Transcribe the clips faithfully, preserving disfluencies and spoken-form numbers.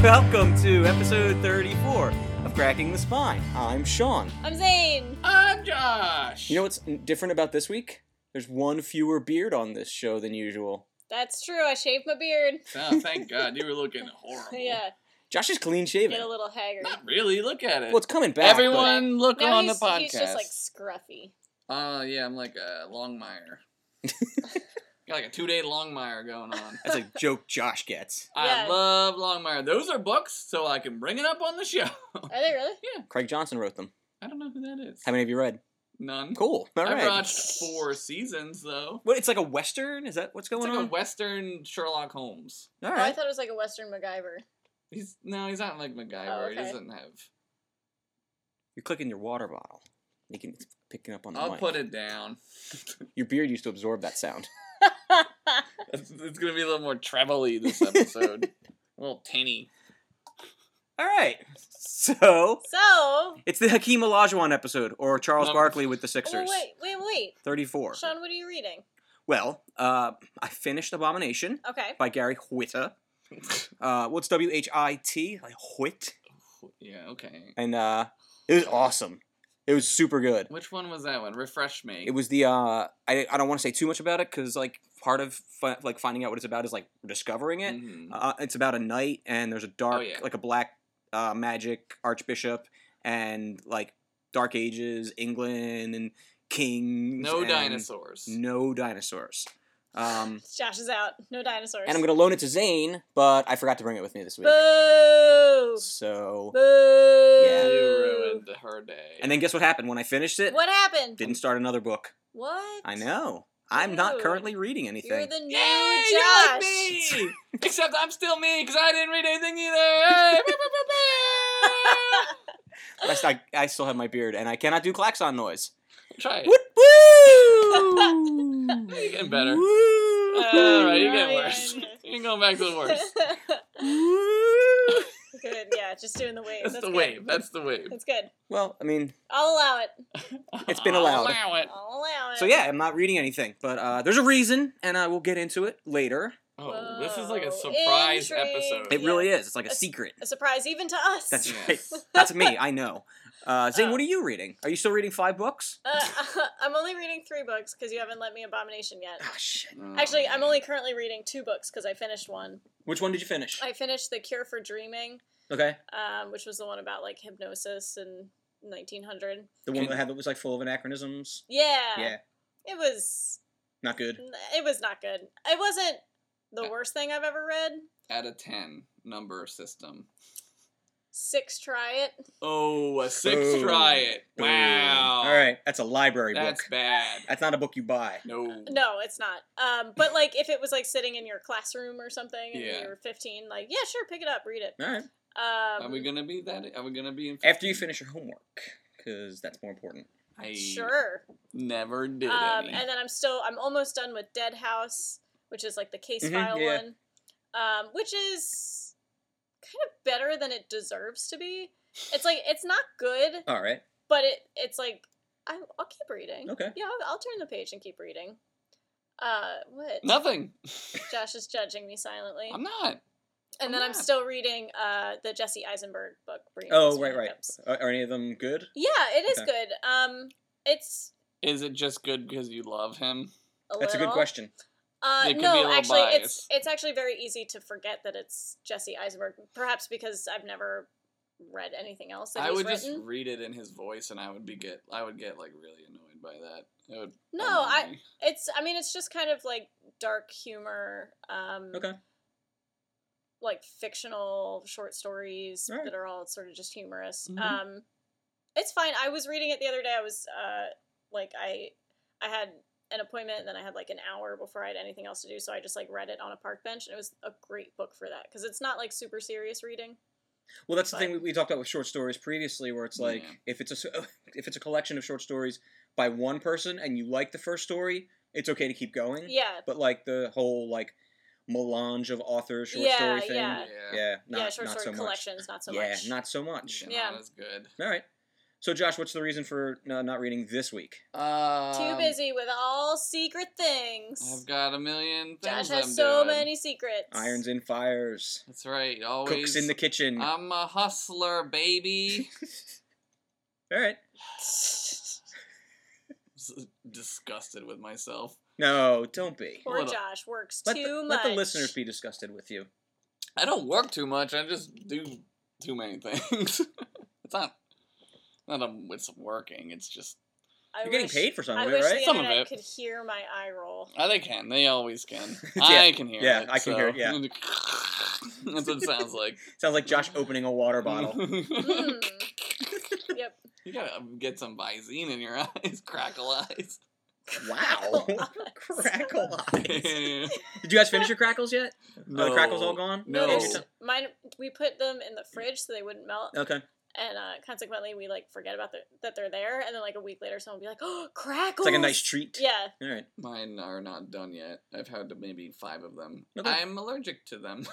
Welcome to episode thirty-four of Cracking the Spine. I'm Sean. I'm Zane. I'm Josh. You know what's different about this week? There's one fewer beard on this show than usual. That's true. I shaved my beard. Oh, thank God. You were looking horrible. Yeah. Josh is clean shaven. Get a little haggard. Not really. Look at it. Well, it's coming back. Everyone look now on the he's, podcast. he's just like scruffy. Uh, yeah, I'm like a Longmire. Got like a two-day Longmire going on. That's a joke Josh gets. Yeah. I love Longmire. Those are books, so I can bring it up on the show. Are they really? Yeah. Craig Johnson wrote them. I don't know who that is. How many have you read? None. Cool. All I've right. watched four seasons, though. What? It's like a western? Is that what's going It's like on? a Western Sherlock Holmes. All Oh, I right. thought it was like a Western MacGyver. He's No, he's not like MacGyver. Oh, He okay. doesn't have... You're clicking your water bottle. You can it's picking up on the I'll mic. put it down. Your beard used to absorb that sound. It's, it's going to be a little more trebly this episode. A little tinny. All right. So So. it's the Hakeem Olajuwon episode, or Charles Um, Barkley with the Oh, Sixers. wait, wait, wait. thirty-four. Sean, what are you reading? Well, uh, I finished Abomination Okay. by Gary Whitta. Uh, what's W H I T? Like Whit. Yeah, okay. And uh, it was awesome. It was super good. Which one was that one? Refresh me. It was the uh, I, I don't want to say too much about it because like part of fi- like finding out what it's about is like discovering it. Mhm. Uh, it's about a knight and there's a dark Oh, yeah. like a black uh, magic archbishop and like Dark Ages England and kings. No and dinosaurs. No dinosaurs. Um, Josh is out. No dinosaurs. and I'm gonna loan it to Zane, but I forgot to bring it with me this week. Boo! So, Boo! Yeah. You ruined her day. and then guess what happened when I finished it? What happened? Didn't start another book. What? I know. I'm not Dude. currently reading anything. You're the new Yay, Josh. you're like me! Except I'm still me, because I didn't read anything either! Hey, boo, boo, boo, boo. But I, st- I still have my beard, and I cannot do klaxon noise. Try it. Woo! Woo! You're getting better. Woo! Alright, you're Oh, getting yeah, worse. yeah. You're going back to the worst. Woo! Good, yeah, just doing the wave. That's, That's the good. wave. That's the wave. That's good. Well, I mean, I'll allow it. It's been I'll allowed. allow it. I'll allow it. so yeah, I'm not reading anything, but uh, there's a reason, and I will get into it later. Oh, this is like a Whoa. surprise Intrigue. episode. It Yeah. really is. It's like a It's- secret. A surprise even to us. That's Yes. right. That's me. I know. Uh, Zane, Oh. what are you reading? Are you still reading five books? Uh, I'm only reading three books because you haven't let me Abomination yet. Oh shit. Oh, Actually, I'm man. only currently reading two books because I finished one. Which one did you finish? I finished The Cure for Dreaming, Okay. um, which was the one about like hypnosis in nineteen hundred. The one Can- that had that was like full of anachronisms. Yeah. Yeah. It was. Not good. It was not good. It wasn't the Uh, worst thing I've ever read. Out of ten number system. Six, try it. Oh, a six Boom. try it. Boom. Wow. All right. That's a library That's book. bad. That's not a book you buy. No. No, it's not. Um, but like if it was like sitting in your classroom or something, and Yeah. you were fifteen, like yeah, sure, pick it up, read it. All right. Um, Are we gonna be that? Are we gonna be in? After you finish your homework, because that's more important. I Sure. never did Um, any. and then I'm still I'm almost done with Dead House, which is like the case Mhm, file yeah. one, um, which is kind of better than it deserves to be. It's like it's not good, All right. but it it's like I, I'll keep reading. Okay. Yeah, I'll, I'll turn the page and keep reading. Uh, what? Nothing. Josh is judging me silently. I'm not. and I'm then I'm not. still reading uh the Jesse Eisenberg book. Bringing Oh, Us from right, right. Hiccups. Are, are any of them good? Yeah, it is Okay. good. Um, it's Is it just good because you love him? a That's a little. good question. Uh, It could be a no, little actually, biased. it's it's actually very easy to forget that it's Jesse Eisenberg. Perhaps because I've never read anything else that I he's would written. just read it in his voice, and I would be get. I would get like really annoyed by that. It would. No, annoy I- me. It's I mean it's just kind of like dark humor. Um, Okay. Like fictional short stories Alright. that are all sort of just humorous. Mhm. Um, it's fine. I was reading it the other day. I was uh like I I had an appointment and then I had like an hour before I had anything else to do, so I just like read it on a park bench, and it was a great book for that because it's not like super serious reading. Well, that's the But- thing we, we talked about with short stories previously, where it's like Yeah. if it's a s- if it's a collection of short stories by one person and you like the first story, it's okay to keep going. Yeah, But like the whole like melange of authors short Yeah, story thing, yeah. yeah, not, yeah, short not story so much. collections, not so yeah, much. not so much. Yeah, Yeah. not as good. All right. So, Josh, what's the reason for uh, not reading this week? Um, Too busy with all secret things. I've got a million things Josh has I'm so doing. many secrets. Irons in fires. That's right. Always. Cooks in the kitchen. I'm a hustler, baby. All right. Disgusted with myself. No, don't be. Poor Little- Josh works Let too the, much. let the listeners be disgusted with you. I don't work too much. I just do too many things. It's not. Not a, it's working. It's just. I You're getting wish- paid for some I of it, wish right? the Some of internet it. could hear my eye roll. Oh, they can. They always can. Yeah. I can hear Yeah, it. I can so. hear it, yeah. That's what it sounds like. Sounds like Josh opening a water bottle. Mm. Yep. You gotta get some Visine in your eyes. Crackle eyes. Wow. Crackle Crackle eyes. Did you guys finish your crackles yet? No. Are the crackles all gone? No, No. there's mine. We put them in the fridge so they wouldn't melt, Okay. and uh, consequently, we like forget about the, that they're there, and then like a week later, someone will be like, "Oh, crackles!" It's like a nice treat. Yeah. All right. Mine are not done yet. I've had maybe five of them. Okay. I'm allergic to them.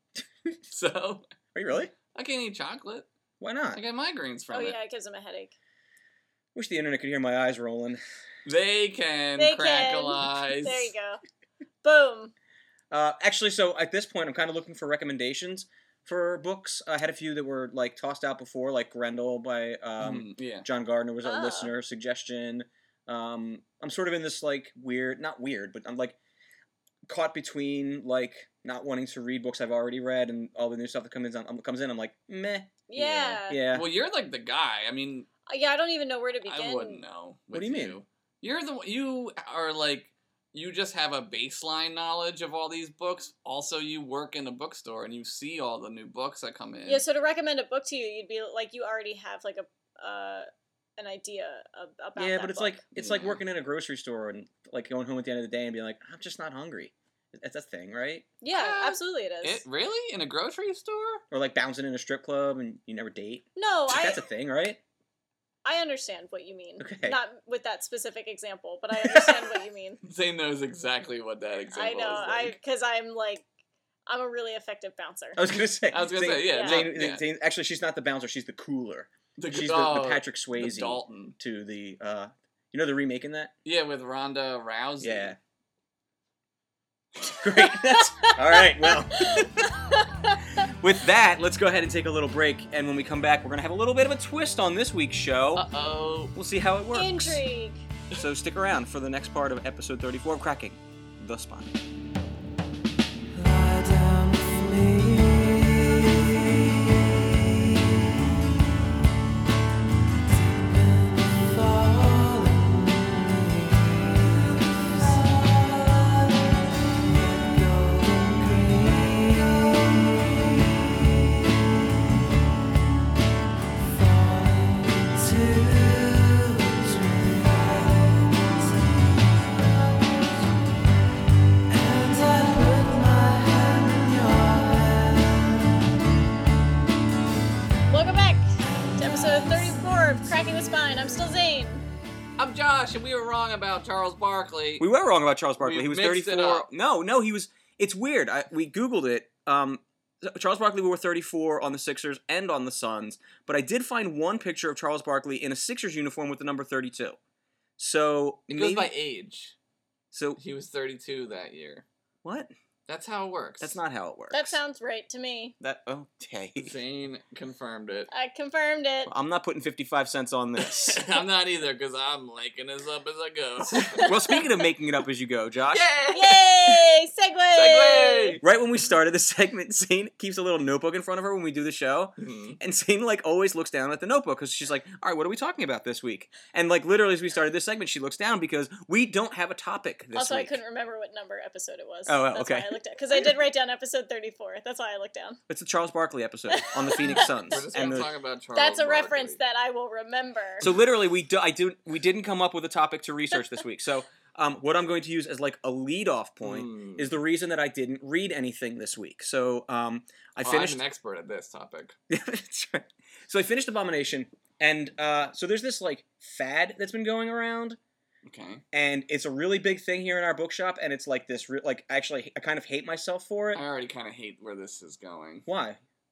So, Are you really? I can't eat chocolate. Why not? I get migraines from Oh it. yeah, it gives them a headache. Wish the internet could hear my eyes rolling. They can They crackle can. eyes. There you go. Boom. Uh, actually, so at this point, I'm kind of looking for recommendations for books. I had a few that were like tossed out before, like Grendel by um, Mm, yeah. John Gardner was a Ah. listener suggestion. Um, I'm sort of in this like weird, not weird, but I'm like caught between like not wanting to read books I've already read and all the new stuff that comes in. Um, comes in, I'm like meh. Yeah. Yeah. Well, you're like the guy. I mean, Uh, Yeah, I don't even know where to begin. I wouldn't know. What with do you mean? You're the you are like you just have a baseline knowledge of all these books. Also, you work in a bookstore and you see all the new books that come in. Yeah, so to recommend a book to you, you'd be like, you already have like a uh, an idea of, about Yeah, that but it's book. like it's like Yeah. working in a grocery store and like going home at the end of the day and being like, I'm just not hungry. That's a thing, right? Yeah, Uh, absolutely it is. It really in a grocery store? Or like bouncing in a strip club and you never date. no, Like, I that's a thing, right? I understand what you mean. Okay. Not with that specific example, but I understand what you mean. Zane knows exactly what that I example know, is I like. because I'm like, I'm a really effective bouncer. I was gonna say. I was gonna Zane- say, yeah, Zane- yeah. Zane- actually, she's not the bouncer. She's the cooler. The, She's the, oh, the Patrick the Swayze Dalton. to the. uh You know they're remaking that. Yeah, with Ronda Rousey. Yeah. Great. That's, all right. Well, with that, let's go ahead and take a little break. And when we come back, we're gonna have a little bit of a twist on this week's show. Uh oh. We'll see how it works. Intrigue. So stick around for the next part of episode thirty-four of Cracking the Spine. Lie down with me. Welcome back to episode thirty-four of Cracking the Spine. I'm still Zane. I'm Josh, and we were wrong about Charles Barkley. We were wrong about Charles Barkley. We He was mixed it thirty-four. up. No, no, he was. It's weird. I, we Googled it. Um, Charles Barkley wore thirty-four on the Sixers and on the Suns, but I did find one picture of Charles Barkley in a Sixers uniform with the number thirty-two. So It maybe, goes by age. So He was thirty-two that year. what? That's how it works. That's not how it works. That sounds right to me. that. Okay. Zane confirmed it. I confirmed it. I'm not putting fifty-five cents on this. I'm not either, because I'm making this up as I go. Well, speaking of making it up as you go, Josh. Yay! Yay! Segue! Segue! Right when we started the segment, Zane keeps a little notebook in front of her when we do the show. Mhm. And Zane, like, always looks down at the notebook because she's like, all right, what are we talking about this week? And, like, literally as we started this segment, she looks down because we don't have a topic this Also, week. I couldn't remember what number episode it was. Oh, well, That's okay. why I looked at because I did write down episode thirty-four. That's why I looked down. It's the Charles Barkley episode on the Phoenix Suns. We're just and going to the, talk about Charles That's a Barkley. reference that I will remember. so literally, we do, I do, we didn't come up with a topic to research this week. So um, what I'm going to use as, like, a lead-off point Mm. is the reason that I didn't read anything this week. So um, I Well, finished... I'm an expert at this topic. That's right. So I finished Abomination, and uh, so there's this, like, fad that's been going around. Okay. And it's a really big thing here in our bookshop, and it's like this, re- like, actually, I kind of hate myself for it. I already kind of hate where this is going. Why?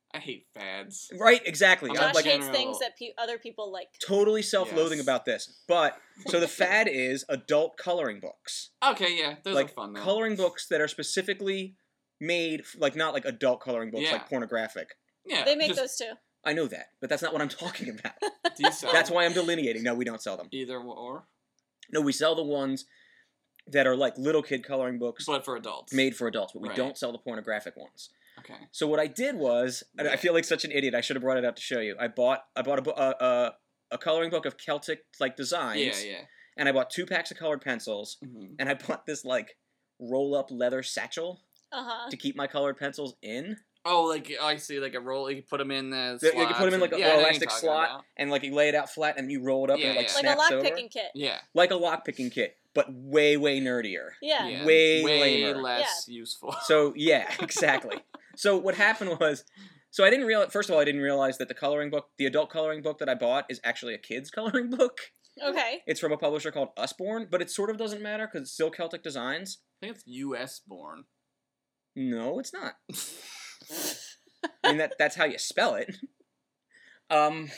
I hate fads. Right, exactly. I'm I'm not Josh like hates general- things that pe- other people like. totally self-loathing Yes. about this. But so the fad is adult coloring books. Okay, yeah, those like are fun though. coloring books that are specifically made f- like not like adult coloring books Yeah. like pornographic. yeah, They make just, those too. I know that, but that's not what I'm talking about. Do you sell That's why I'm delineating. No, we don't sell them. either or, No, we sell the ones that are like little kid coloring books but for adults. made for adults, but we Right. don't sell the pornographic ones. Okay. So what I did was, and I Yeah. feel like such an idiot. I should have brought it out to show you. I bought I bought a bo- a, a, a coloring book of Celtic like designs, Yeah, yeah. and I bought two packs of colored pencils, hmm and I bought this like roll up leather satchel Uh huh. to keep my colored pencils in, Oh, like I see, like a roll. You can put them in the. You- you can put 'em in, slots like, a- and- an yeah, I know what elastic you're talking slot. about. and like you lay it out flat, and you roll it up, Yeah, and it like yeah. Like a snaps lock over, picking kit. Yeah. like a lock picking kit, but way way nerdier. Yeah. yeah. Way way lamer. less useful. So yeah, exactly. So what happened was, so I didn't realize. First of all, I didn't realize that the coloring book, the adult coloring book that I bought, is actually a kid's coloring book. Okay. It's from a publisher called Usborne, but it sort of doesn't matter because it's still Celtic designs. I think it's U S born. No, it's not. I mean that that's how you spell it. Um.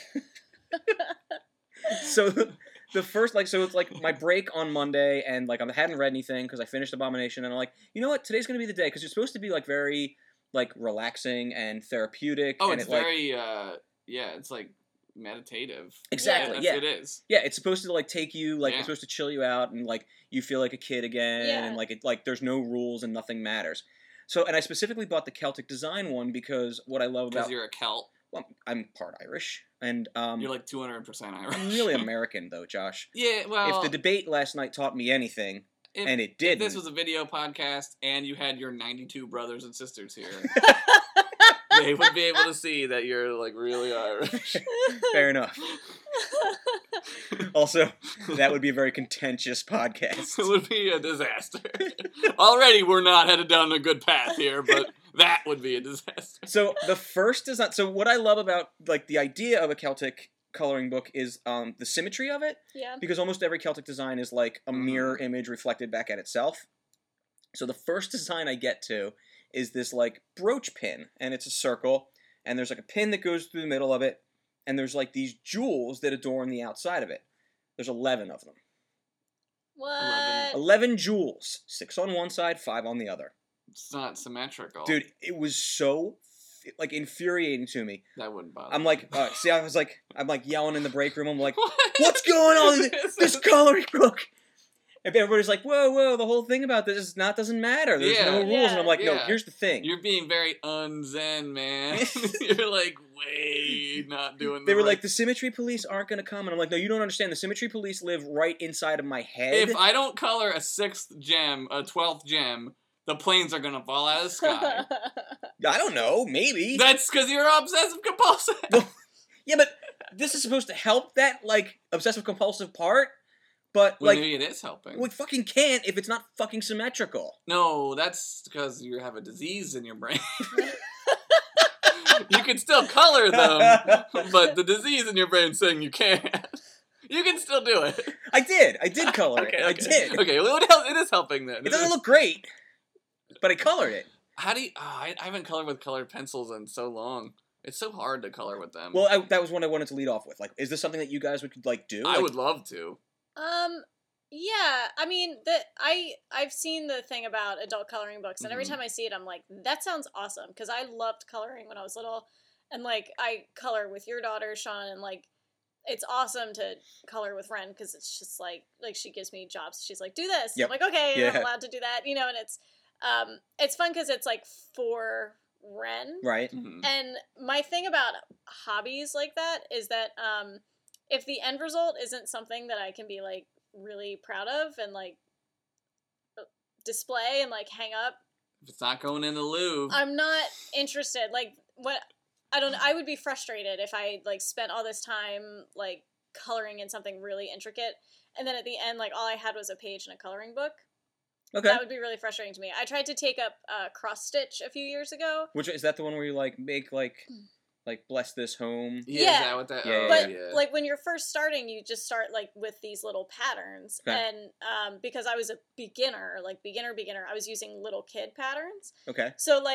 so the first like so it's like my break on Monday, and like I hadn't read anything because I finished Abomination, and I'm like, you know what, today's gonna be the day because it's supposed to be like very like relaxing and therapeutic. Oh, and it's it, like, very. uh Yeah, it's like meditative. Exactly, that's yeah. It is. yeah, it's supposed to like take you like Yeah. it's supposed to chill you out, and like you feel like a kid again, Yeah. and like it like there's no rules and nothing matters. So and I specifically bought the Celtic design one because what I love Because about you're a Celt. well, I'm part Irish, and um, You're like two hundred percent Irish. I'm really American though, Josh. Yeah, well. if the debate last night taught me anything, if, and it if didn't, this was a video podcast and you had your ninety-two brothers and sisters here, they would be able to see that you're like really Irish. fair enough. Also, that would be a very contentious podcast. It would be a disaster. Already, we're not headed down a good path here, but that would be a disaster. So the first design. So what I love about like the idea of a Celtic coloring book is um, the symmetry of it, Yeah. because almost every Celtic design is like a Mhm. mirror image reflected back at itself. So the first design I get to is this like brooch pin, and it's a circle, and there's like a pin that goes through the middle of it, and there's like these jewels that adorn the outside of it. There's eleven of them. What? eleven jewels, six on one side, five on the other. It's not symmetrical. Dude, it was so like infuriating to me. That wouldn't bother I'm me. like, uh, see, I was like, I'm like yelling in the break room. I'm like, What? what's going on in This this is- coloring book? And everybody's like, whoa, whoa, the whole thing about this is not doesn't matter. There's Yeah. no rules. And I'm like, no, Yeah. here's the thing. You're being very unzen, man. You're like way not doing. They the were right like, the symmetry police aren't going to come. And I'm like, no, you don't understand. The symmetry police live right inside of my head. If I don't color a sixth gem, a twelfth gem, the planes are gonna fall out of the sky. I don't know, maybe. That's because you're obsessive compulsive. Yeah, but this is supposed to help that, like, obsessive compulsive part. But, Well, like, maybe it is helping. we fucking can't if it's not fucking symmetrical. No, that's because you have a disease in your brain. You can still color them, but the disease in your brain saying you can't. You can still do it. I did. I did color okay, it. I okay. did. Okay, well, it, hel- it is helping then. It doesn't look great, but I colored it. How do you? Oh, I, I haven't colored with colored pencils in so long. It's so hard to color with them. Well, I, that was what I wanted to lead off with. Like, is this something that you guys would could like do? I Like, would love to. Um, yeah, I mean, the I I've seen the thing about adult coloring books, and every Mhm. time I see it, I'm like, that sounds awesome, because I loved coloring when I was little, and like I color with your daughter, Sean, and like it's awesome to color with Ren because it's just like like she gives me jobs. She's like, do this. Yep. I'm like, okay, Yeah. I'm allowed to do that, you know, and it's um it's fun because it's like for Ren. right. Mhm. And my thing about hobbies like that is that um, if the end result isn't something that I can be like really proud of and like display and like hang up, If it's not going in the Louvre, I'm not interested. Like what I don't I would be frustrated if I like spent all this time like coloring in something really intricate and then at the end like all I had was a page in a coloring book. Okay. That would be really frustrating to me. I tried to take up uh, cross stitch a few years ago. Which is that the one where you like make like Hmm. like bless this home? yeah, yeah. Is that what that? Yeah, oh, But yeah. like when you're first starting, you just start like with these little patterns, Okay. and um, because I was a beginner, like beginner beginner, I was using little kid patterns. Okay. So like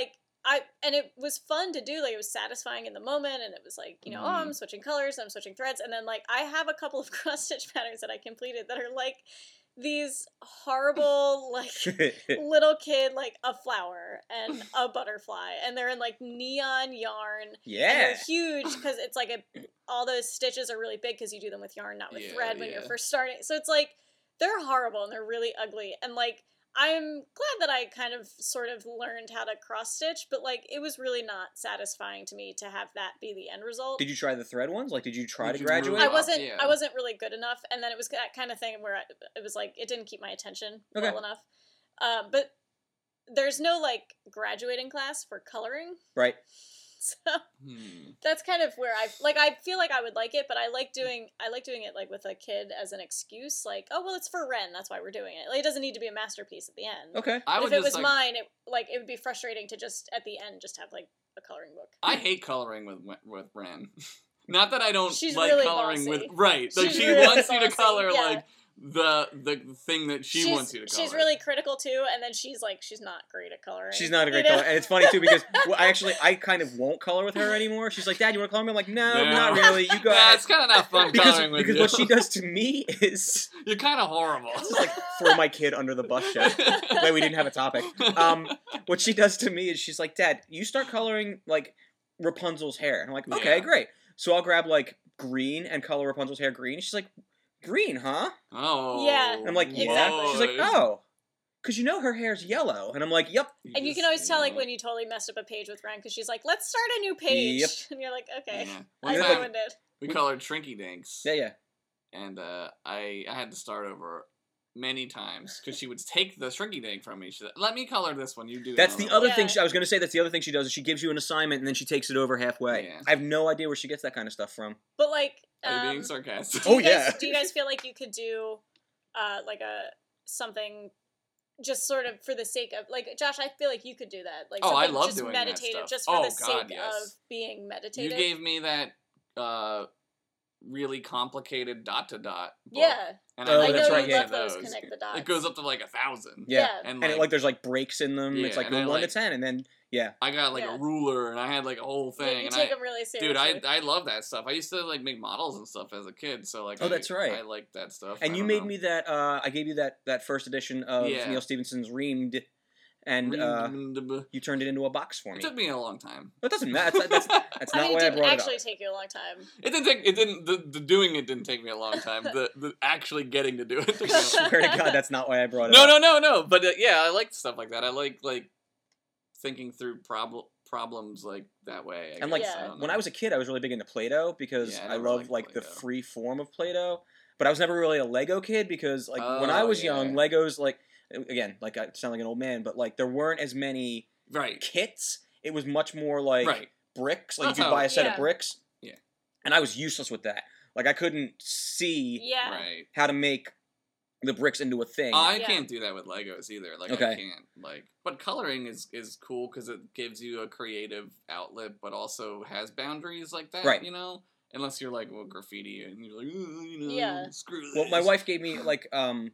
I and it was fun to do. Like it was satisfying in the moment, and it was like you know, oh, I'm switching colors, I'm switching threads, and then like I have a couple of cross stitch patterns that I completed that are like these horrible like little kid like a flower and a butterfly, and they're in like neon yarn. Yeah. And they're huge because it's like a all those stitches are really big because you do them with yarn, not with Yeah, thread when yeah. you're first starting. So it's like they're horrible and they're really ugly, and like I'm glad that I kind of sort of learned how to cross stitch, but like it was really not satisfying to me to have that be the end result. Did you try the thread ones? Like, did you try Did to you graduate? really I off? wasn't. Yeah. I wasn't really good enough, and then it was that kind of thing where I, it was like it didn't keep my attention Okay. well enough. Um, but there's no like graduating class for coloring, Right. so Hmm. that's kind of where I like. I feel like I would like it, but I like doing. I like doing it like with a kid as an excuse, like, oh well, it's for Ren, that's why we're doing it. Like, it doesn't need to be a masterpiece at the end. Okay. I But would if it just was like, mine, it like it would be frustrating to just at the end just have like a coloring book. I hate coloring with with Ren. Not that I don't She's like really coloring bossy. with right. Like She's she really wants you to bossy, color yeah. like the the thing that she she's, wants you to color. She's really critical too, and then she's like, she's not great at coloring. She's not a great you know? color, and it's funny too because well, I actually I kind of won't color with her anymore. She's like, "Dad, you want to color me?" I'm like, "No, No. not really. You go Nah, ahead." it's kind of not fun Because, coloring with because you. what she does to me is You're kind of horrible. this is like throw my kid under the bus show. Glad we didn't have a topic. Um, what she does to me is she's like, "Dad, you start coloring like Rapunzel's hair," and I'm like, "Okay, Yeah. great." So I'll grab like green and color Rapunzel's hair green. She's like, "Green, huh?" Oh. Yeah, And I'm like, "Yeah." Exactly. She's like, "Oh, because you know her hair's yellow," and I'm like, "Yep." And you can always tell like when you totally messed up a page with Ren because she's like, let's start a new page, Yep. and you're like, okay, Yeah. I One Yeah, time ruined it. we colored Shrinky Dinks, Yeah, yeah. and uh, I I had to start over many times because she would take the Shrinky Dink from me. She said, "Let me color this one. You do." That's the another other Yeah. thing. She, I was going to say that's the other thing she does is she gives you an assignment and then she takes it over halfway. Yeah. I have no idea where she gets that kind of stuff from. But like, one. Are you um, being sarcastic? do you Oh, guys, yeah. do you guys feel like you could do, uh, like a something, just sort of for the sake of like Josh? I feel like you could do that. Like, Oh, I something love just doing that meditative, stuff. just for Oh, the God, sake yes. of being You meditative. gave me that uh, really complicated dot to dot. book, yeah, and Oh, I like that's know right, you yeah. love those connect the dots. It goes up to like a thousand. Yeah. Yeah. And, And like, it, like there's like breaks in them. Yeah, it's like and go I, one like- to ten, and then yeah. I got like Yeah. a ruler, and I had like a whole You, thing. you and take I, them really seriously. dude, I I love that stuff. I used to like make models and stuff as a kid, so like Oh, I, that's right. I like that stuff. And I you don't made know. me that. Uh, I gave you that that first edition of Yeah. Neil Stephenson's Reamed, and uh, It you turned it into a box for me. took me a long time. But it doesn't matter. That's, that's, that's I not mean, it why I didn't brought actually it up. take you a long time. It didn't take. It didn't. The, the doing it didn't take me a long time. The the actually getting to do it. Took me a I long swear to God, that's not why I brought it No, up. no, no, no. But uh, yeah, I like stuff like that. I like like thinking through problem problems like that way. I And like guess. Yeah. I don't when know. I was a kid, I was really big into Play-Doh because Yeah, I I, never love liked like the Play-Doh. free form of Play-Doh. But I was never really a Lego kid because like when I Oh, was yeah. young, Legos like again like I sound like an old man, but like there weren't as many right, kits. It was much more like right, bricks. Like That's you could how- buy a set Yeah. of bricks. Yeah. And I was useless with that. Like I couldn't see Yeah. right. how to make the bricks into a thing. I Yeah. can't do that with Legos either. Like I Okay. can't like. But coloring is is cool because it gives you a creative outlet, but also has boundaries like that. Right. You know, unless you're like well graffiti and you're like "Ooh, you know Yeah. screw this. Well, my wife gave me like um,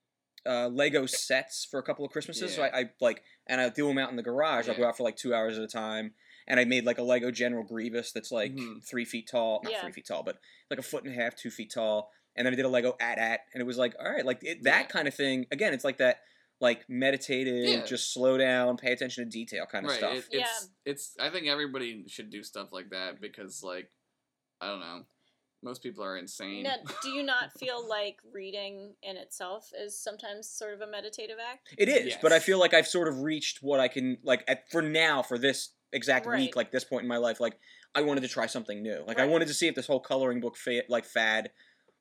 uh, Lego sets for a couple of Christmases. So Yeah. I, I like, and I do them out in the garage. I'll go Yeah. out for like two hours at a time. And I made like a Lego General Grievous that's like Mhm. three feet tall, not Yeah. three feet tall, but like a foot and a half, two feet tall. And then I did a Lego At At, and it was like, all right, like it, that Yeah. kind of thing. Again, it's like that, like meditative, Yeah. just slow down, pay attention to detail kind of right. stuff. It, it's Yeah. it's. I think everybody should do stuff like that because like I don't know, most people are insane. Now, do you not feel like reading in itself is sometimes sort of a meditative act? It is, but I Yes. feel like I've sort of reached what I can like at, for now for this exact Right. week, like this point in my life. Like I wanted to try something new. Like I Right. wanted to see if this whole coloring book fa- like fad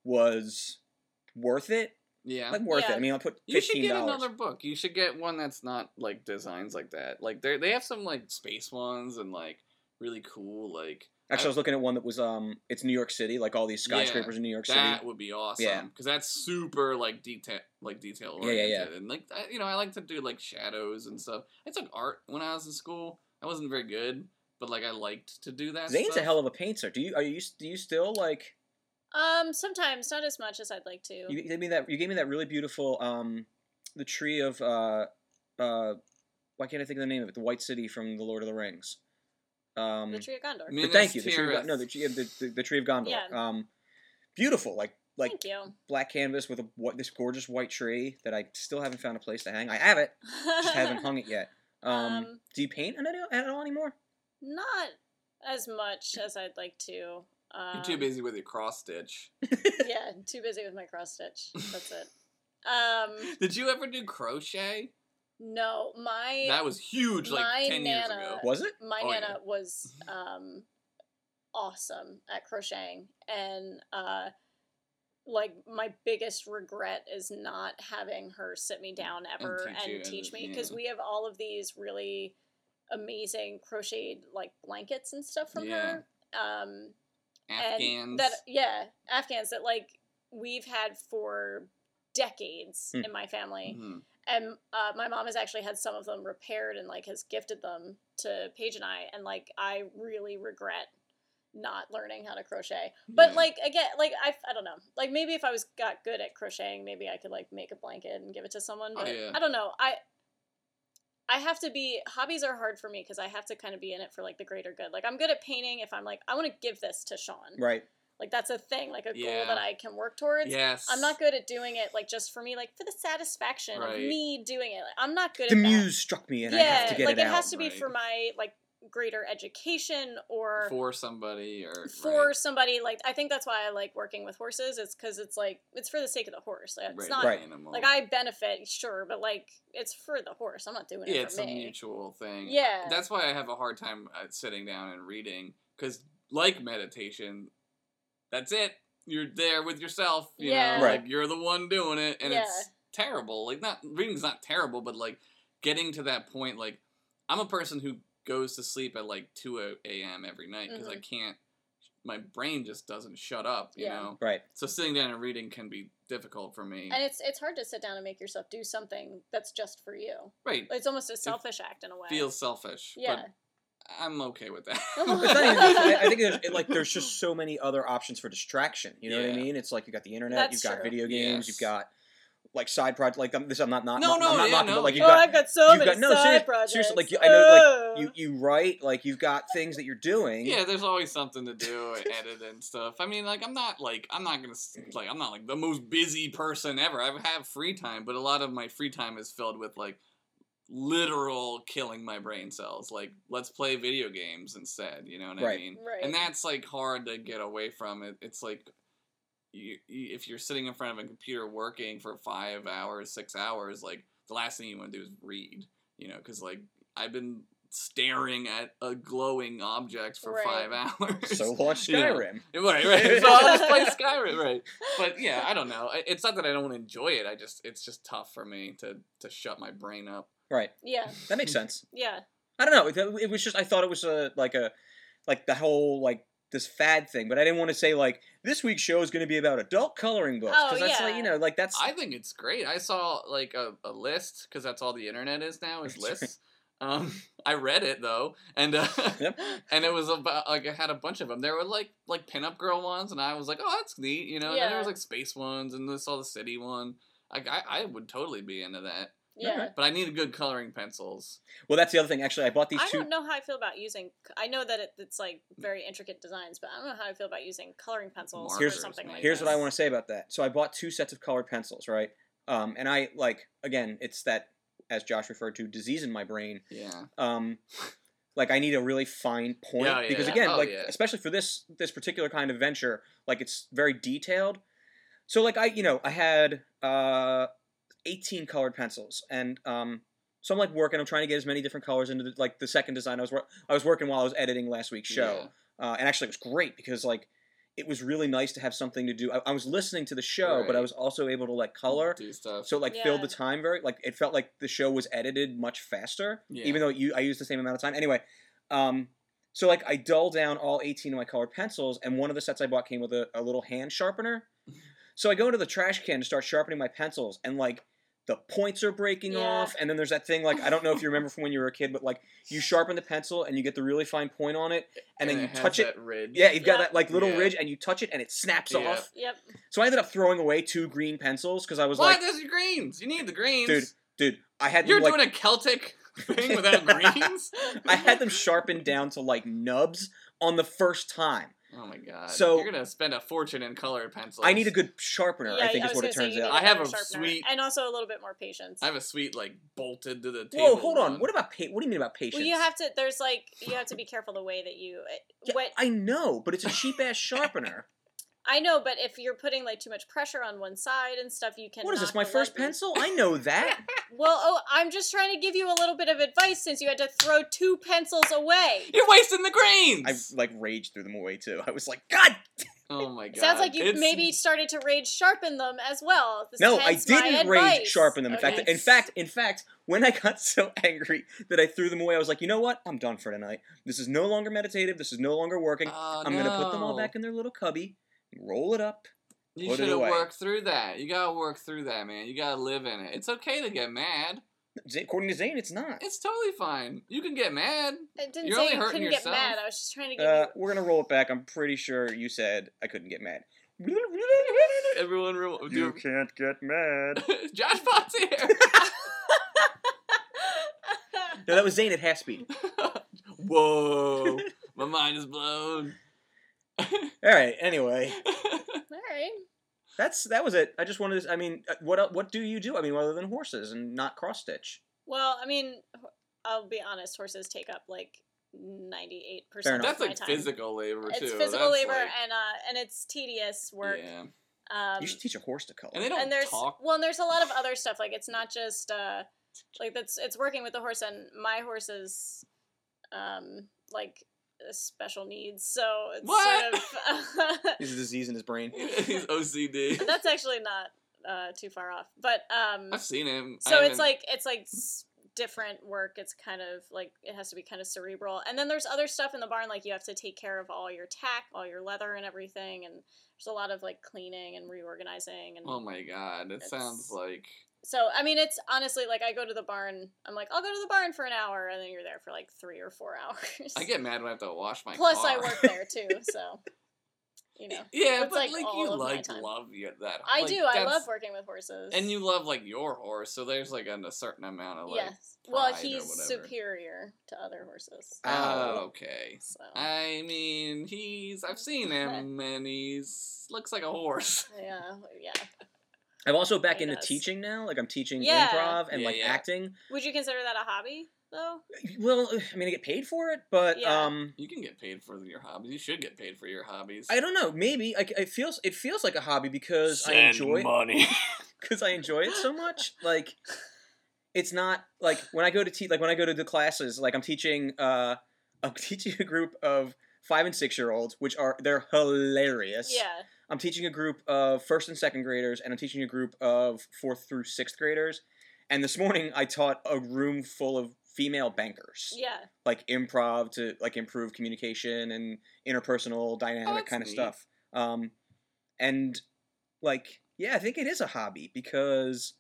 was worth it. yeah. Like worth Yeah. it. I mean, I'll put You should fifteen get dollars. another book. You should get one that's not like designs like that. Like they they have some like space ones and like really cool like Actually, I was looking at one that was um, it's New York City, like all these Yeah, skyscrapers in New York City. that would be awesome. Yeah. because that's super like detail like detail Yeah, yeah, oriented yeah. and like I, you know I like to do like shadows and stuff. I took art when I was in school. I wasn't very good, but like I liked to do that. Zane's stuff. a hell of a painter. Do you are you do you still like Um, sometimes, not as much as I'd like to. you gave me that you gave me that really beautiful um, the tree of uh, uh, why can't I think of the name of it? The White City from The Lord of the Rings. Um, The Tree of Gondor. Minas thank you. The tree of, Tirith. Go- no, the, tree- the, the, the Tree of Gondor. Yeah. Um, beautiful, like like Thank you. black canvas with a what this gorgeous white tree that I still haven't found a place to hang. I have it, just haven't hung it yet. Um, Um, do you paint at all anymore? Not as much as I'd like to. Um, You're too busy with your cross stitch. Yeah, too busy with my cross stitch. That's it. Um, Did you ever do crochet? no, my That was huge, like my ten years Nana- ago. Was it? my Oh, nana yeah. was um awesome at crocheting, and uh like my biggest regret is not having her sit me down ever teach and you, teach me, yeah. because we have all of these really amazing crocheted like blankets and stuff from Yeah. her. Um Afghans. and that yeah, Afghans that like we've had for decades Hmm. in my family. Mhm. And uh, my mom has actually had some of them repaired and like has gifted them to Paige and I, and like I really regret not learning how to crochet. But Yeah. like again, like I, I don't know, like maybe if I was got good at crocheting, maybe I could like make a blanket and give it to someone. Oh, But yeah. I don't know. I I have to be hobbies are hard for me because I have to kind of be in it for like the greater good. Like I'm good at painting if I'm like I want to give this to Sean. Right. Like that's a thing, like a Yeah. goal that I can work towards. Yes. I'm not good at doing it like just for me, like for the satisfaction Right. of me doing it. Like, I'm not good The at that. muse struck me, and yeah, I have to get like it it out. has to be Right. for my like greater education or for somebody or for right. somebody. Like I think that's why I like working with horses. It's because it's like it's for the sake of the horse. Like, it's right, not the Right. animal. like I benefit, sure, but like it's for the horse. I'm not doing it yeah, for it's a me. mutual thing. Yeah. That's why I have a hard time uh, sitting down and reading, because like meditation, that's it. You're there with yourself. You Yeah. know, Right. like you're the one doing it, and Yeah. it's terrible. Like not reading's not terrible, but like getting to that point, like I'm a person who goes to sleep at like two a.m. every night because I Mhm. can't. My brain just doesn't shut up. You Yeah. know. Right. So sitting down and reading can be difficult for me. And it's it's hard to sit down and make yourself do something that's just for you. right. It's almost a selfish act in a way. Feels selfish. Yeah. But I'm okay with that. It's not even, I I think there's, it, like there's just so many other options for distraction. You know what I Yeah. mean? It's like you got the internet, That's you've got true. video games, Yes. you've got like side projects. Like I'm, this, I'm not not No, not, no, I'm not yeah, knocking, no. but like you've oh, got I've got so you've many got no side serious, projects. seriously. Like you, I know, Oh. like you you write, like you've got things that you're doing. Yeah, there's always something to do, edit and stuff. I mean, like I'm not like I'm not gonna s- like I'm not like the most busy person ever. I have free time, but a lot of my free time is filled with like literal killing my brain cells. Like let's play video games instead. You know what Right. I mean? Right. And that's like hard to get away from. It. It's like you, you, if you're sitting in front of a computer working for five hours, six hours, like the last thing you want to do is read. You know, because like I've been staring at a glowing object for Right. five hours. So launch You know. Skyrim. Right, right. So I'll just play Skyrim, right? But yeah, I don't know. I- It's not that I don't enjoy it. I just it's just tough for me to to shut my brain up. Right. Yeah, That makes sense. yeah. I don't know. It, it was just I thought it was a like a like the whole like this fad thing, but I didn't want to say like this week's show is going to be about adult coloring books Oh, that's like yeah. you know like that's I think it's great. I saw like a, a list because that's all the internet is now is That's right. lists. Um, I read it though, and uh, Yep. and it was about like I had a bunch of them. There were like like pinup girl ones, and I was like, oh, that's neat, you know. And then there Yeah. was like space ones, and this all the city one. Like I, I would totally be into that, Yeah. Alright. but I needed good coloring pencils. well that's the other thing actually I bought these I two don't know how I feel about using. I know that it, it's like very intricate designs, but I don't know how I feel about using coloring pencils Markers, or something man. like Here's this. what I want to say about that. So I bought two sets of colored pencils, right? Um, and I like again, it's that as Josh referred to, disease in my brain. Yeah. Um, like I need a really fine point Yeah, yeah, because yeah. again, Oh, like yeah. especially for this this particular kind of venture, like it's very detailed. So like I, you know, I had uh, eighteen colored pencils, and um, so I'm like working. I'm trying to get as many different colors into the, like the second design. I was wor- I was working while I was editing last week's show. Uh, and actually, it was great because like it was really nice to have something to do. I, I was listening to the show, but I Right. was also able to like color, Do stuff. so it like filled Yeah. the time very like it felt like the show was edited much faster, Yeah. even though you I used the same amount of time. Anyway, um, so like I dulled down all eighteen of my colored pencils, and one of the sets I bought came with a, a little hand sharpener. So I go into the trash can to start sharpening my pencils, and like the points are breaking Yeah. off, and then there's that thing like I don't know if you remember from when you were a kid, but like you sharpen the pencil and you get the really fine point on it, and, then you has touch it. that ridge. Yeah, you've got Yeah. that like little Yeah. ridge, and you touch it, and it snaps Yeah. off. Yep. So I ended up throwing away two green pencils because I was Why? like, There's your greens. You need the greens. dude, dude, I had You're them, like, doing a Celtic thing without greens? I had them sharpened down to like nubs on the first time. Oh my god. So- you're gonna spend a fortune in colored pencils. I need a good sharpener, Yeah, I think I is was what gonna it say turns you need out. I have better a sharpener. sweet- and also a little bit more patience. I have a sweet like bolted to the table. Whoa, hold on. one. What about pa- what do you mean about patience? Well, you have to. There's like you have to be careful the way that you. Yeah, What I know, but it's a cheap ass sharpener. I know, but if you're putting like too much pressure on one side and stuff, you can. What is this, knock my the first lead loose. pencil? I know that. Well, oh, I'm just trying to give you a little bit of advice since you had to throw two pencils away. You're wasting the greens. I like raged through them away too. I was like, God. Oh my god. Sounds like you It's- maybe started to rage sharpen them as well. This No, I hence my didn't rage advice. sharpen them. In fact, Okay. in fact, in fact, when I got so angry that I threw them away, I was like, you know what? I'm done for tonight. This is no longer meditative. This is no longer working. Oh, I'm gonna put them all no. back in their little cubby, roll it up. You Put it should have away. worked through that. You gotta work through that, man. You gotta live in it. It's okay to get mad. Z- According to Zane, it's not. It's totally fine. You can get mad. I didn't You're say only you hurting couldn't yourself. get mad. I was just trying to give Uh, you. we're gonna roll it back. I'm pretty sure you said I couldn't get mad. Everyone, re- You do can't get mad. Josh Potts here. No, that was Zane at half speed. Whoa, my mind is blown. All right. Anyway, All right. that's that was it. I just wanted to. I mean, uh, what el- what do you do? I mean, other than horses and not cross stitch. Well, I mean, ho- I'll be honest. Horses take up like ninety-eight Fair percent enough. of That's my like time. physical labor too. It's physical That's labor like- and uh and it's tedious work. Yeah, Um, You should teach a horse to color. and they don't and there's talk. well, and there's a lot of other stuff. Like it's not just uh like that's it's working with the horse, and my horse is um like uh, special needs, so it's What? sort of He's a disease in his brain. He's O C D. that's actually not uh too far off, but um I've seen him. I so it's haven't- like it's like s- different work. It's kind of like it has to be kind of cerebral, and then there's other stuff in the barn, like you have to take care of all your tack, all your leather and everything, and there's a lot of like cleaning and reorganizing. And Oh my god, it It's- sounds like. so I mean, it's honestly like I go to the barn, I'm like, I'll go to the barn for an hour, and then you're there for like three or four hours. I get mad when I have to wash my Plus car. I work there too, so you know. Yeah, It's, but like, like, all you of my like time. love your, that. I like, do. I that's- love working with horses. And you love like your horse, so there's like a, a certain amount of like. yes. Well, pride or he's whatever. superior to other horses. Oh, okay. So I mean, he's. I've seen him, and he's looks like a horse. yeah, yeah. I'm also back He into does. teaching now. Like I'm teaching Yeah. improv and Yeah, like yeah. acting. Would you consider that a hobby though? Well, I mean, I get paid for it, but Yeah. um, You can get paid for your hobbies. You should get paid for your hobbies. I don't know. Maybe like it feels it feels like a hobby because I enjoy money. because I enjoy it so much. Like it's not like when I go to teach like when I go to the classes. Like I'm teaching uh I'm teaching a group of five and six year olds, which are they're hilarious. Yeah. I'm teaching a group of first and second graders, and I'm teaching a group of fourth through sixth graders. And this morning, I taught a room full of female bankers, Yeah. like improv to like improve communication and interpersonal dynamic that's kind of neat. stuff. Um, and like, yeah, I think it is a hobby because,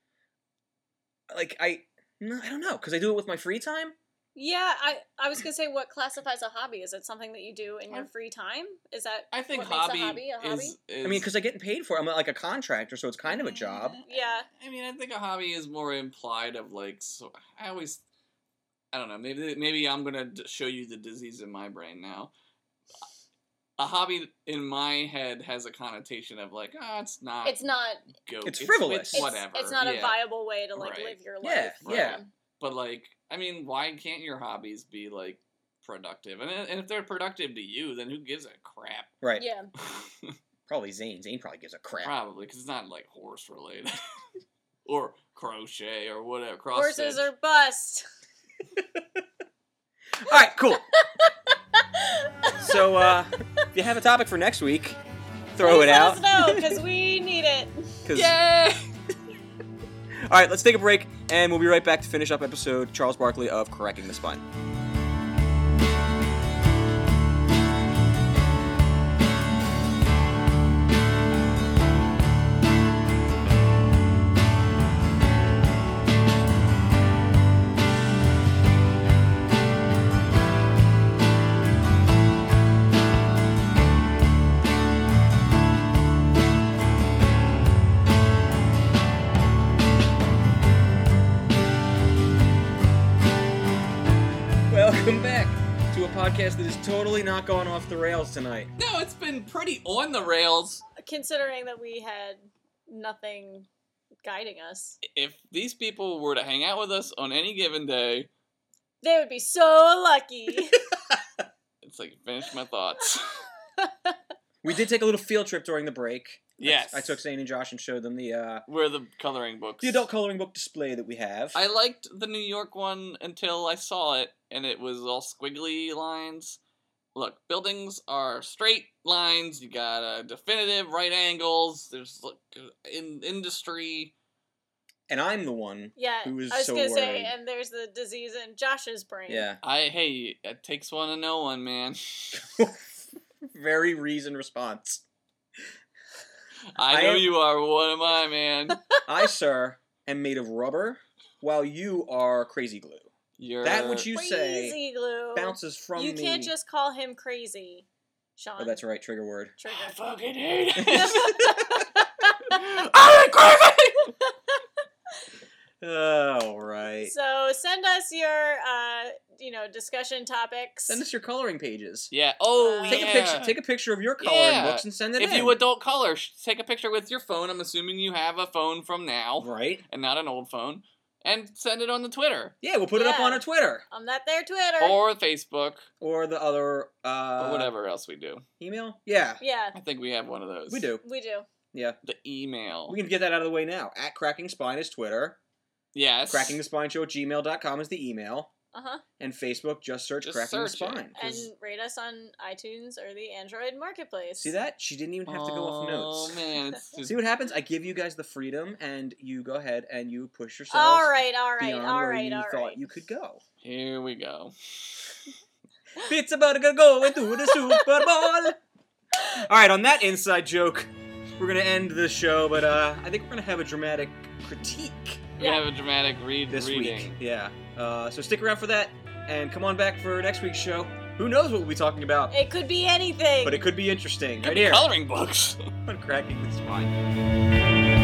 like, I no, I don't know because I do it with my free time. Yeah, I, I was gonna say, what classifies a hobby? Is it something that you do in your I- free time? Is that I think what makes a hobby, hobby a hobby? Is, is. I mean, because I get paid for it. I'm like a contractor, so it's kind of a job. Yeah. I mean, I think a hobby is more implied of like. So I always. I don't know. Maybe maybe I'm gonna d- show you the disease in my brain now. A hobby in my head has a connotation of like, ah, it's not. It's not Go. It's frivolous. It's, it's, whatever. it's not a yeah. viable way to like Right. live your Yeah, life. yeah. But like, I mean, why can't your hobbies be like productive? And and if they're productive to you, then who gives a crap? Right. Yeah. Probably Zane. Zane probably gives a crap. Probably because it's not like horse related or crochet or whatever. Cross Horses stitch. are bust. All right, cool. So, uh, if you have a topic for next week, throw Please it let out. us know, because we need it. 'Cause- Yay! All right, let's take a break, and we'll be right back to finish up episode Charles Barkley of Correcting the Spine. to a podcast that is totally not going off the rails tonight. No, it's been pretty on the rails. Considering that we had nothing guiding us, If these people were to hang out with us on any given day, they would be so lucky. it's like, finish my thoughts. We did take a little field trip during the break. Yes. I, I took Zane and Josh and showed them the uh, Where are the coloring books? the adult coloring book display that we have. I liked the New York one until I saw it, and it was all squiggly lines. Look, buildings are straight lines. You got uh, definitive right angles. There's like in industry. And I'm the one. Yeah, Who is I was so gonna say, worried. and there's the disease in Josh's brain. Yeah. I hey, it takes one to know one, man. Very reasoned response. I I know am- you are. What am I, man? I, sir, am made of rubber, while you are crazy glue. You're That which you say Crazy glue. bounces from You me. can't just call him crazy, Sean. Oh, that's right. Trigger word. Trigger. I fucking hate it. I'm crazy. Oh, right. So send us your, uh, you know, discussion topics. Send us your coloring pages. Yeah. Oh, Uh, Take yeah. a picture. Take a picture of your coloring Yeah. books and send it If in. you adult color, sh- take a picture with your phone. I'm assuming you have a phone from now Right. and not an old phone, and send it on the Twitter Yeah, we'll put it up Yeah. on our Twitter on that there Twitter. or Facebook or the other uh, or whatever else we do. email. Yeah, Yeah, I think we have one of those. we do. we do. Yeah, The email. we can get that out of the way now. At Cracking Spine is Twitter. Yes. Cracking the Spine Show at gmail dot com is the email. Uh huh. And Facebook, just search Just Cracking the search it. Spine. 'Cause- And rate us on iTunes or the Android Marketplace. see that? She didn't even have to go off notes. Oh man, it's just See what happens? I give you guys the freedom, and you go ahead and you push yourselves All right, all right, beyond all where right, you all thought right. you could go. here we go. Pizza Burger going to the Super Bowl. All right, on that inside joke, we're gonna end the show, but uh, I think we're gonna have a dramatic critique We have a dramatic read this reading. week. Yeah. Uh, so stick around for that, and come on back for next week's show. Who knows what we'll be talking about? It could be anything. But it could be interesting. Could Right be here coloring books. on Cracking the Spine.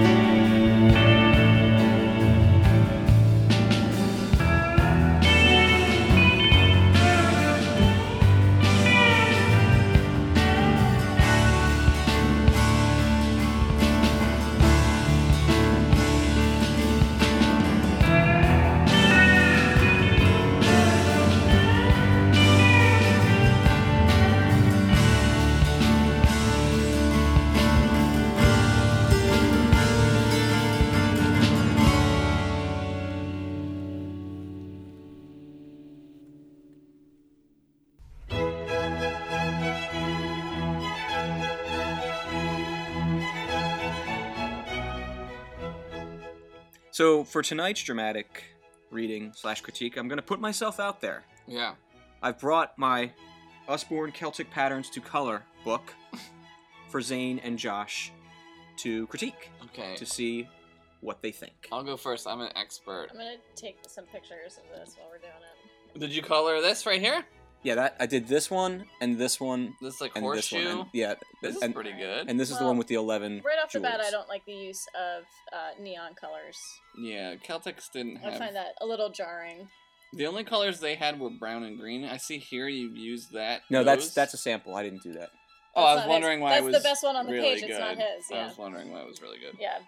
So for tonight's dramatic reading slash critique, I'm going to put myself out there. Yeah. I've brought my Usborne Celtic Patterns to Color book for Zane and Josh to critique, Okay. to see what they think. I'll go first. I'm an expert. I'm gonna take some pictures of this while we're doing it. Did you color this right here? Yeah, that I did this one and this one This like and this horseshoe. one. And, yeah, This is and, pretty good. and this is the Well, one with the eleven. Right off the bat, jewels. I don't like the use of uh, neon colors. Yeah, Celtics didn't I have. find that a little jarring. The only colors they had were brown and green. I see here you've used that. No, that's those. that's a sample. I didn't do that. Oh, I That's was not wondering his. why That's it was the best one on the really page. Good. It's not his. I Yeah. was wondering why it was really good. Yeah.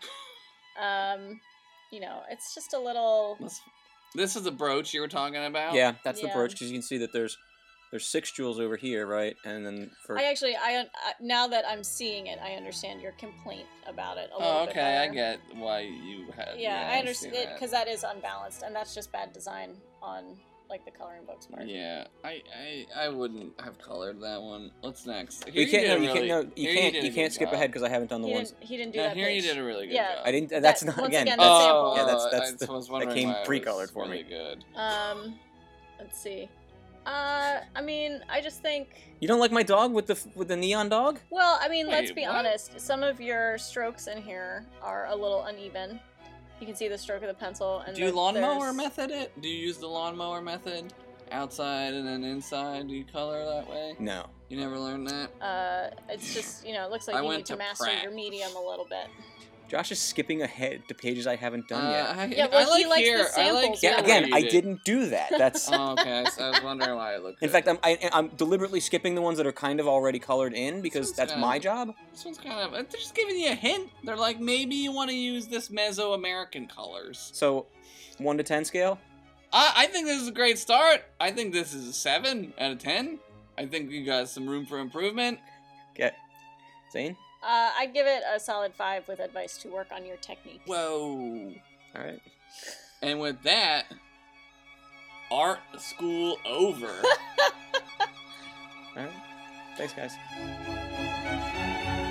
Um, you know, it's just a little. This, this is the brooch you were talking about. Yeah, that's the Yeah. brooch because you can see that there's there's six jewels over here, right? And then for I actually, I un- I- now that I'm seeing it, I understand your complaint about it a little Oh, bit okay. I better. get why you had. Yeah, I understand see it because that is unbalanced, and that's just bad design on like the coloring books part. Yeah, I, I I wouldn't have colored that one. What's next? Here you can't did no a you can't really- no you here can't did you a can't good skip job. ahead because I haven't done the He ones. didn't. He didn't do Yeah, that here page. you did a really good Yeah. job. I didn't. That's That- not once again. again, that's, that's oh, sample. yeah, that's that's I the, was that wondering came why it pre-colored was for really me. good. Um, let's see. Uh, I mean, I just think. You don't like my dog with the with the neon dog? Well, I mean, let's Wait, be what? honest. Some of your strokes in here are a little uneven. You can see the stroke of the pencil, and Do you the- lawnmower there's- method it? Do you use the lawnmower method? Outside and then inside, do you color that way? No. You never learned that? Uh, it's just you know, it looks like I you went need to to master Pratt. your medium a little bit. Josh is skipping ahead to pages I haven't done yet. Uh, I, Yeah, I well, like he likes the here. I like samples, here Yeah, yeah. where again, you I did. didn't do that. That's Oh, okay. So I was wondering why it looked in good. fact, I'm I, I'm deliberately skipping the ones that are kind of already colored in because Sounds that's good. my job. This one's kind of. They're just giving you a hint. They're like, maybe you want to use this Mesoamerican colors. So, one to ten scale. I, I think this is a great start. I think this is a seven out of ten. I think you got some room for improvement. Okay, Zane. Uh, I'd give it a solid five with advice to work on your technique. Whoa. All right. And with that, art school over. All right. Thanks, guys.